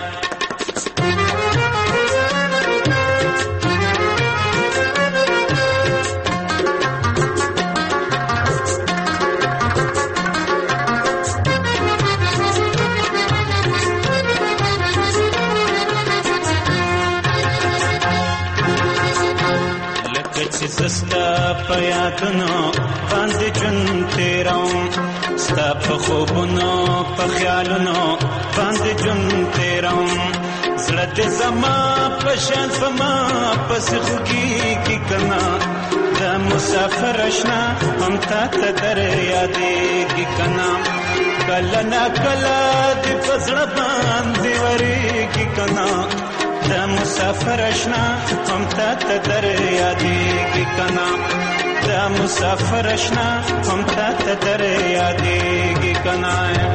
سستا پیادونو باندې جون تیروم ستا په خوبونو په خیالونو باندې جون تیروم زړه دې زما په شان زما پس خوږیږي کنا دا مسافر اشنا هم تا ته در یادېږي کنا کله نا کله دې په زړه باندې وریږي کنا دا مسافر اشنا هم تا ته در یادېږي کنا دا مسافر اشنا هم تا ته در یادېږي کنا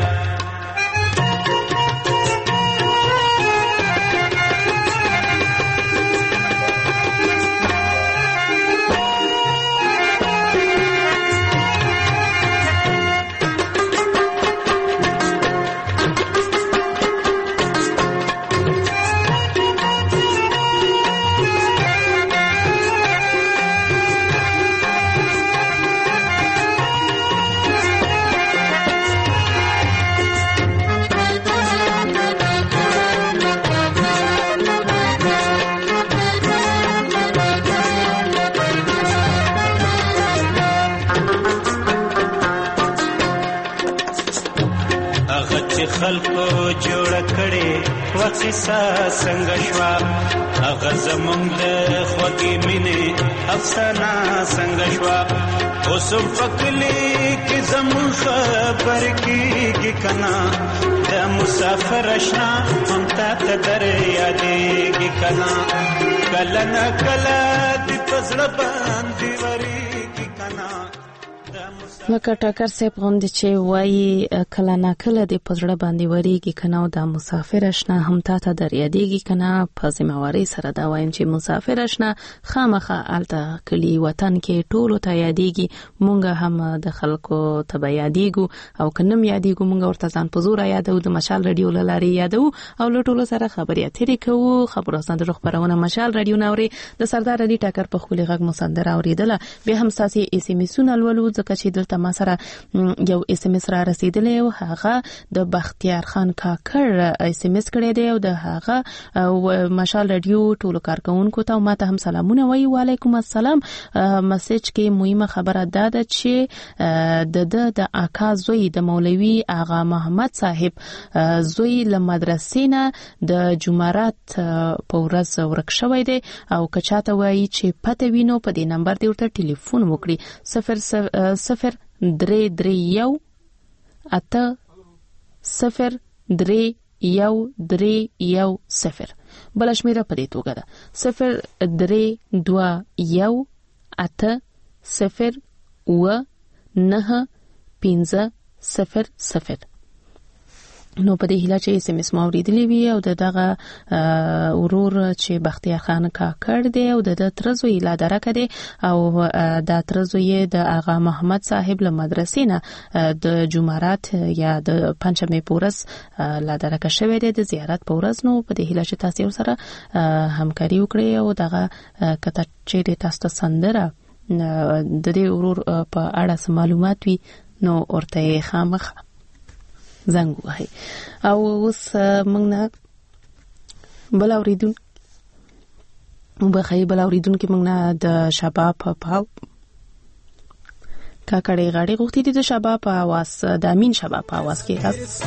خلکو جوړ کړي وقصه څنګه شوا هغه زمونږ د خوږې مینې افسانه څنګه شوا اوس پکلي کې زمونږ خبر کېږي کنا د مسافر اشنا هم تا ته در یادېږي کنا کله نه کله دې په زړه باندې وریږي کنا
لکه ټاکر صاحب غوندې چې وایي کله نه کله د پزړه باندې وریږي کنه او د مسافر اشنا هم تا ته در یادېږي کنه په ذمہواری سره دا وایم چې مسافر اشنا خامخه الته کلی وطن کې ټولو ته یادېږي مونږ هم د خلکو ته یادېږو او کنم یادېږو مونږ ورته ځان په زور یادو د مشال رادیو لاري یادو او له ټولو سره خبرې اترې کوو خبرو سند خبرونه مشال رادیو نوري د سردار علي ټاکر په خولي غږ مسندر اوریدله به هم ساسي اس ام اس ولولو ځکه چې دلته ما سره یو اس ام اس را رسیدلی او هغه د بختیار خان کاکر اس ام اس کړی دی او د هغه مشال رادیو ټولو کارکونکو ته ماته هم سلامونه وایي وعلیکم السلام میسج کې مهمه خبره ده چې د آقا زوی د مولوی آغا محمد صاحب زوی له مدرسې نه د جمعرات په ورځ ورک شوی دی او کچاته وایي چې پته وینو په دې نمبر دی ورته ټلیفون وکړي 031 803-130 بل شمیره په دې توګه ده 03218095000. نو په دې هیله چې اس ام اس موریدلی وی او دغه ورور چې بختیار خان کاکړ دی او د ترزوی لا درکه دی او د ترزوی د آغا محمد صاحب له مدرسې نه د جمعرات یا د پنځمې پورس لا درکه شوی دی د زیارت پورس. نو په دې هیله چې تاسو سره همکاري وکړئ او دغه کته چې تاسو سندره د دې ورور په اړه معلومات وي نو ورته خامخ زنګ وهي. او اوس موږ نه بل اوریدون کې موږ نه د شباب په کاکړې غاړي غوښتي دي د شباب په आवाज د امین شباب په आवाज کې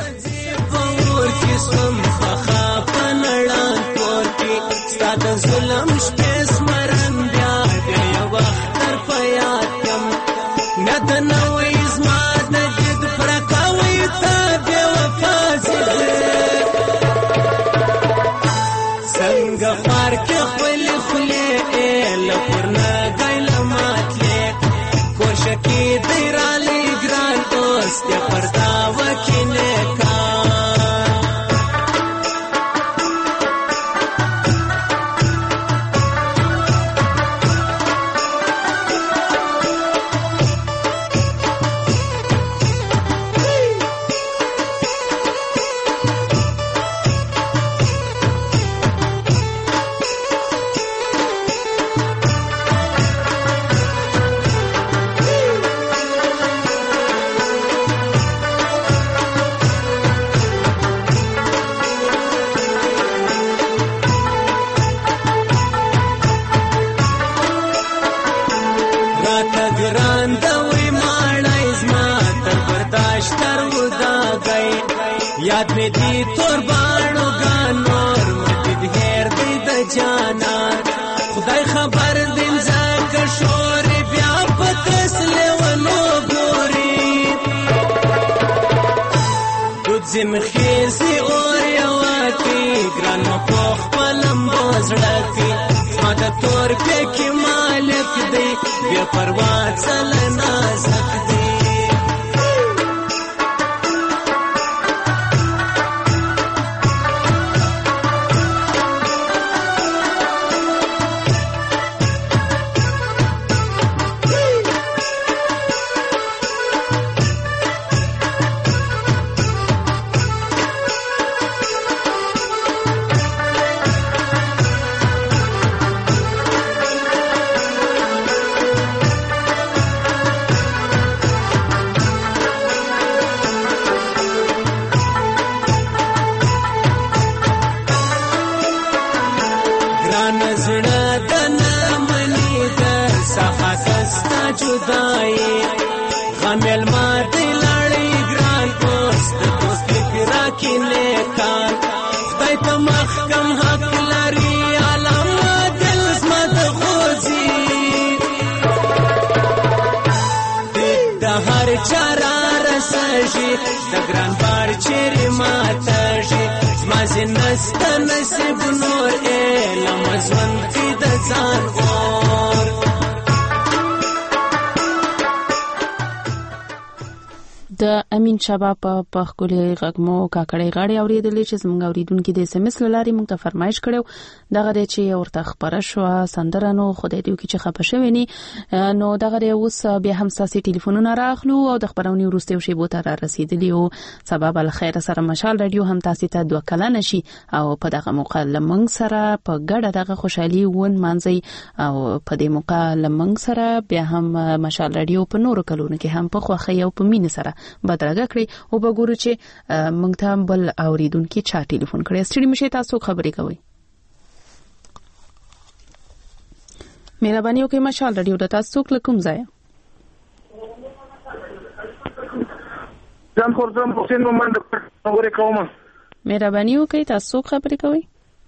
یاد می دی تور باڼو ګانور مدد هر دی د جانا خدای خبر دین زکه شور بیا پتس لیونو ګوري د زم خيزي اور یواتی ګران په خپلم بازړکی ما د تور کې مالک دی بیا پروا چل نازک دی غمل ما دی لړی ګران پوست دوست فکر کې نه کار خدای ته محکم حق لري عالم دل زمد خوځي د هر چاره رسېږي د ګران بار چیرې ماتېږي ما زنست نصیب نور علم ژوند کې د ځان اور
د امین شباب په خولي غږمو کاکړې غاړي اوریدلې چې زموږ اوریدونکو د SMS لاري موږ ته فرمایش کړو دغه چې ورته خبره شو سندرانو خدای دې چې خبر شوی ني نو دغه اوس بیا هم ساسي ټلیفونونه راخلو او د خبرونې ورسته شی بو تر رسیدلی او سبب الخير سره مشال رادیو هم تاسو ته دوه کله نشي او په دغه موقع لمنګ سره په ګډه دغه خوشحالي ون مانځي او په دې موقع لمنګ سره بیا هم مشال رادیو په نورو کلونو کې هم په خوخه او په مين سره بدرګه کړی او وګورو چې موږ ته بل اوریدونکو چا ټلیفون کړی ستړي مشه تاسو خبرې کوئ مهرباني وکړئ مشال رادیو د تاسو کوم ځای
ځان خورځم حسین مومند خبرې کوم
مهرباني وکړئ تاسو خبرې کوئ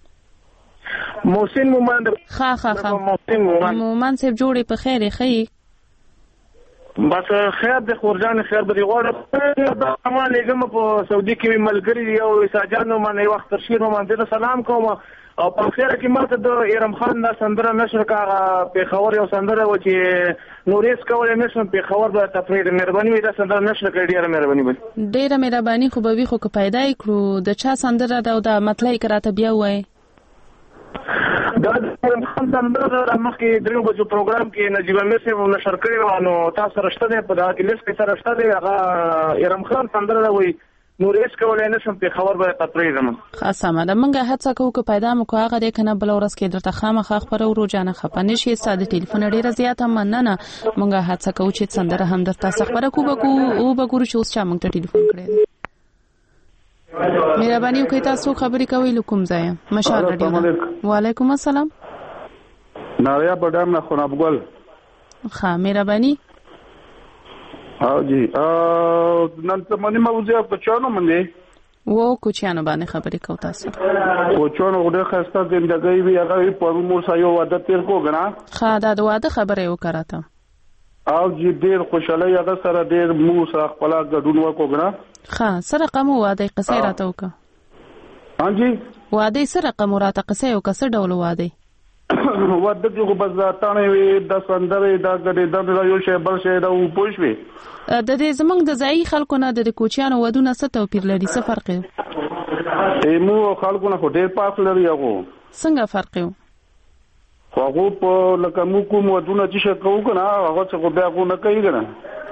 محسن مومند
مومند صاحب جوړې په خیر خې
بس خیر د خورجان خیر به غوړ د ما لګم په سعودي کې ملګری یو ساجانو باندې وخت ترشیر باندې سلام کوم او په خیر کې ماته د ایرم خان د سندره نشر کا په خبر یو سندره و چې نوریس کولای نشم په خبر به تفرید مهرباني وي د سندره نشر کړي ډیره مهرباني وي
ډیره مهرباني خو به وي خو پیدا کړو د چا سندره دا د مطلب کراته بیا وای
دا د خان سندره مخکې درو بجو پروګرام کې نجیب امیر صاحب نشر کړی نو تاسو رښتینه په دا کې لیست کې سره رښتینه هغه ایرم خان سندره وي نوریس کولای نشم په خبر به تفریدم
خاصه ده منګه هڅه کوو چې پیدا مو کوغه د کنه بل ورځ کې درته خامخ خبر او روزانه خپنه شي ساده ټلیفون ډیره زیاته مننه منګه هڅه کوو چې سندره هم درته خبره کوو او به ګورو چې اوس چا مونږ ته ټلیفون کړی مهرباني وکړئ تاسو خبرې کوئ لکم ځای مشال رادیو وعلیکم السلام
ناریا بډام نه خنابګل
ښه مهرباني
او جی نن څه باندې موضوع په چانو باندې
و کوچانو باندې خبرې کوو تاسو
کوچانو غوډه خسته زندګۍ وی هغه په مور سایو واده تیر کو غنا
ښه دا د واده خبره وکړه
او جی ډیر خوشاله هغه سره ډیر مو سره خپل غډون وکړو غنا
ښه سره کوم واده قصې راته وکړه
ها جی
واده سره کوم راته قصې وکړه څه ډول واده
واده کې بس ځاتانه وي د سندره دا غډې د یو شی بل شی دا پوښوي
د دې زمنګ د ځای خلکو نه د کوچیانو ودونه څه توپیر لري څه فرق
دی مو خلکو نه ډېر پاک لري هغه
څنګه فرق دی
هغه په لکه مو کوم ودونه چې کوو کنه هغه څه بیا کو نه کوي کنه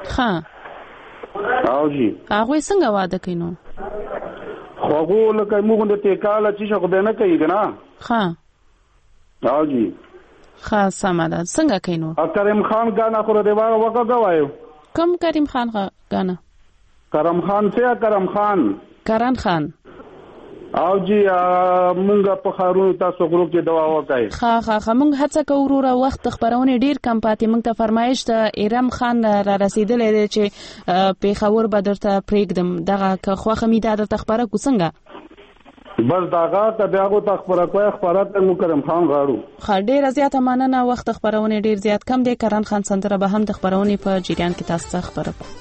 ها
او جی
هغه څنګه واده کوي نو
هغه لکه مو غوډه ټیکاله چې کو به نه کوي کنه
ها
او جی
ښه سماده څنګه کوي نو
کریم خان غانا خو د واغه وکړه وایو
کم کریم خان غانا
کرم خان څه کرم خان
کران خان
او جی مونږه په خارونو تاسو غروپ کې دوا وکای
ښه مونږ هڅه کوو وروره وخت خبرونه ډیر کم پاتې مونږ ته فرمایش د ایرم خان را رسیدلې ده چې په خبر به درته پریږدم دغه خوخه می د خبره کو څنګه
بس داغه ته بیا غو تخبره کوي خبرات مو کرم خان غاړو
ډیر زیاته مننه وخت خبرونه ډیر زیات کم دی کران خان سندره به هم د خبرونه په جریان کې تاسو ته خبره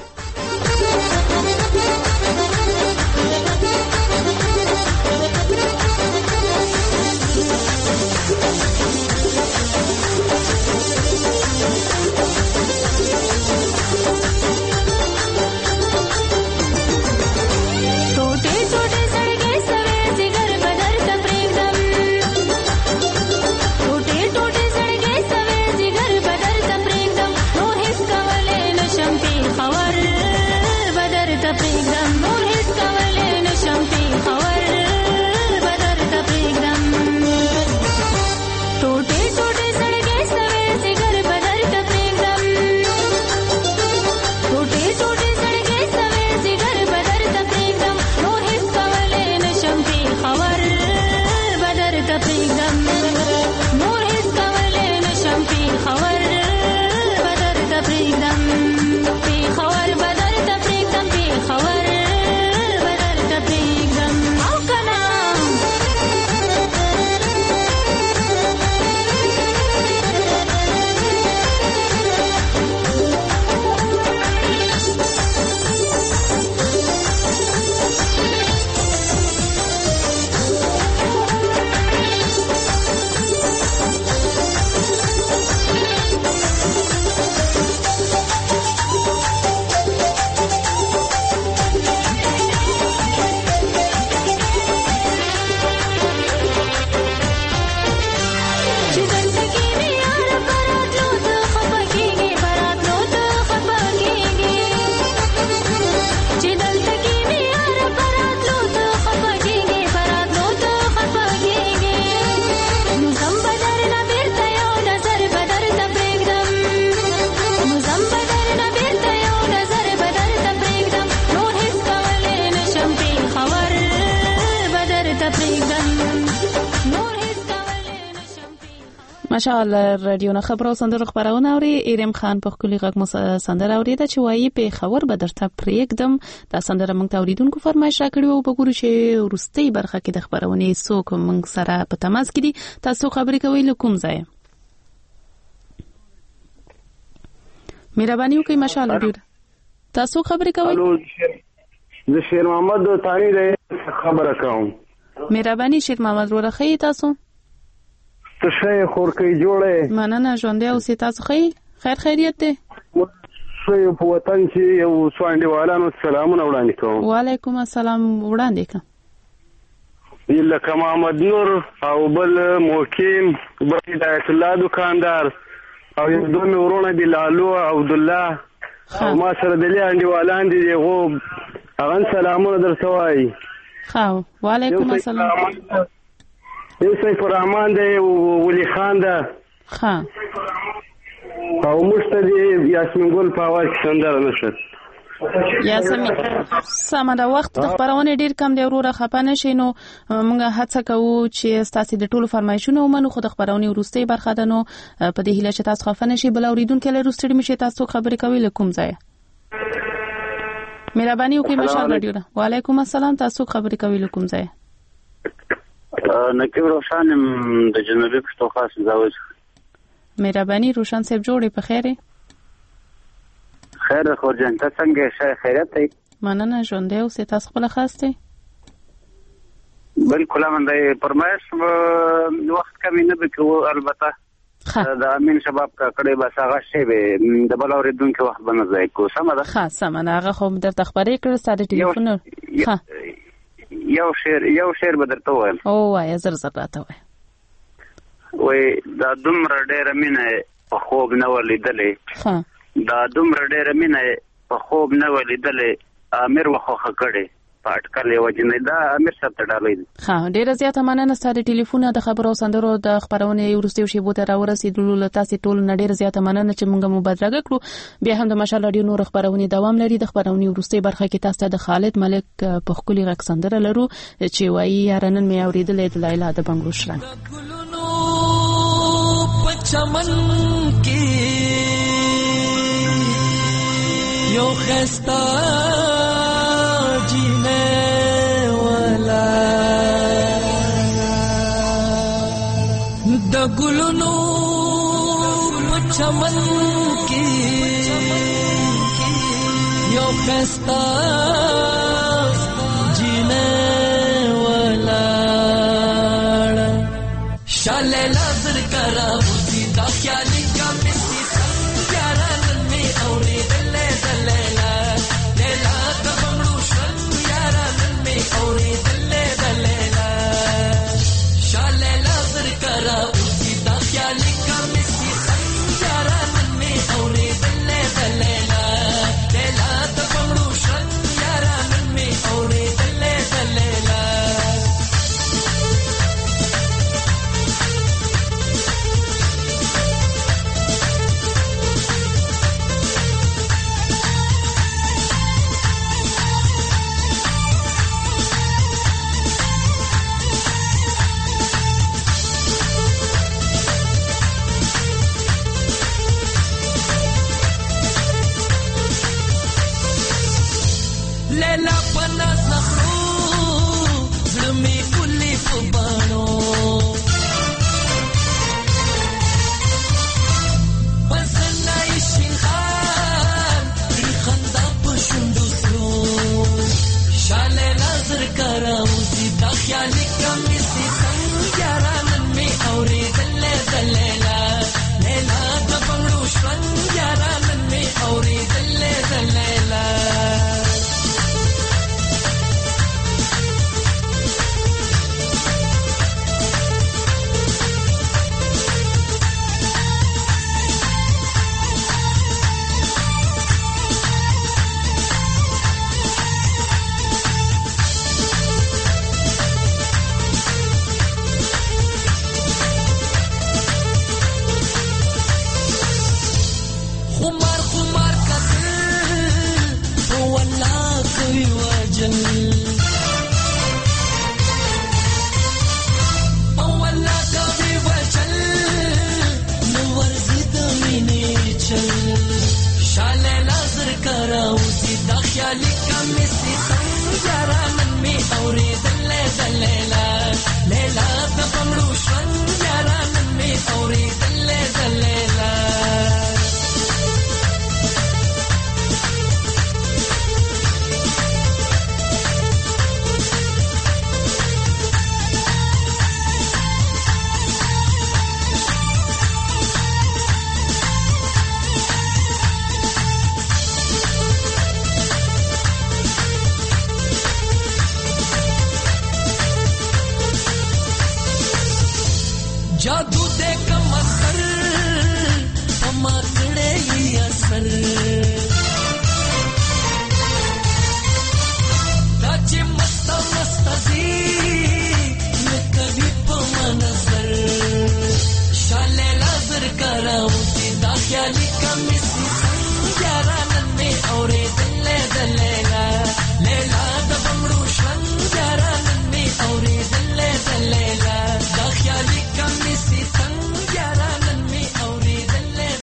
ماشاءالله رادیو نه خبرو سندره خبرونه اوري ایرم خان په خولي غږ مو سندره اوريده چې وایي په خبر به درته پریږدم دا سندره موږ ته اوریدونکو فرمایش راکړي او په ګورو چې ورستۍ برخه کې د خبرونه څوک موږ سره په تماس کې دي تاسو خبرې کوئ لکم ځای مهرباني وکړئ مشال رادیو تاسو خبرې کوئ
د شیر محمد تانی د خبره کوم
مهرباني شیر محمد ورخی تاسو
ته شي خور کوي جوړه
مننه ژوند او سي تاسو خیر خیریت ده
شي په وطن کې یو سواندیوالانو سلامونه وړاندې کوم
وعلیکم السلام وړاندې کوم
لکه محمد نور او بل موکیم بل هدایت الله دکاندار او یو دوه ورونه دي لالو او عبد الله او ما سره د لیاندیوالان دي غو هغه سلامونه درته وایي
خاو وعلیکم السلام
یو سیف الرحمن دی ولی خان ده
ها
او مشتری یاسمین ګل په اواز کې سندره نشد
یاسمین سمه وخت د خبرونه ډیر کم دی وروره خپانه شي نو موږ هڅه کوو چې تاسو د ټولو فرمایشونو ومنو خو د خبرونه ورسته برخه ده نو په دې هیله چې تاسو خپانه شي بل اوریدونکو له ورسته مشه تاسو خبرې کوي لکم ځای مهرباني وکړئ مشال رادیو ده وعلیکم السلام تاسو خبرې کوي لکم ځای
نقیب روشن د جنوبي پښتونخوا زاوج
مهرباني روشن صاحب جوړې په خیره
خیر خورجان ته څنګه خیرت دی
مننه ژوند او سي تاسو خپل خاص دی
بالکل باندې فرمایش وخت کمی نه بکو البته د امین شباب کا کړي بس هغه شی به د بل اوریدونکو وخت باندې ځای کو سم ده
ها سم نه هغه خو درته خبرې کړې ستاسو ټلیفون ها
یو شعر بدرته وایم
او وای زر راته
وای دا دومره ډېر مینه په خوب نه ولیدلې
ها
دا دومره ډېر مینه په خوب نه ولیدلې امیر وخوخه کړي پټکلې وجنه دا امیر صاحب ته ډالې
ها ډېر زیاته مننه ستاسو ټلیفون د خبرو سندرو د خبرونه ورستیو شی بوته راورسېدلو تاسو ټول ډېر زیاته مننه چې موږ مبادره کړو بیا هم د مشال رادیو نور خبرونه دوام لري د خبرونه ورستي برخه کې تاسو د خالد ملک په خولي غک سندره لرو چې وایي یارنن مې اوریدلې د لایلا د بنگلور شرنګ
چمن کې یو خستا جینے والا د ګلونو چمن کې یو خستا جینے والا شاله لازر کرا دا خیال کا مسی سنگاران میں اورے دلے دلیلا لیلا تبمڑو شن یاران میں اورے دلے دلیلا شالے لازر کرا اسی دا خیال کا مسی سنگاران میں اورے دلے دلیلا لیلا تبمڑو شن یاران میں اورے دلے دلیلا لیلا پنا زخرو زلمی کلی فبانو پسنای شیخان ریخندا پشندو سرو شاله نظر کراو زیدا خیالی کمی سی سنگارانن می اوری دلے دلیلا لیلا دبنگلو شنگارانن می اوری دلے دلیلا نظر دا چې مستزي مکوي په منظر شاله لازر کراو دا خیالي کمی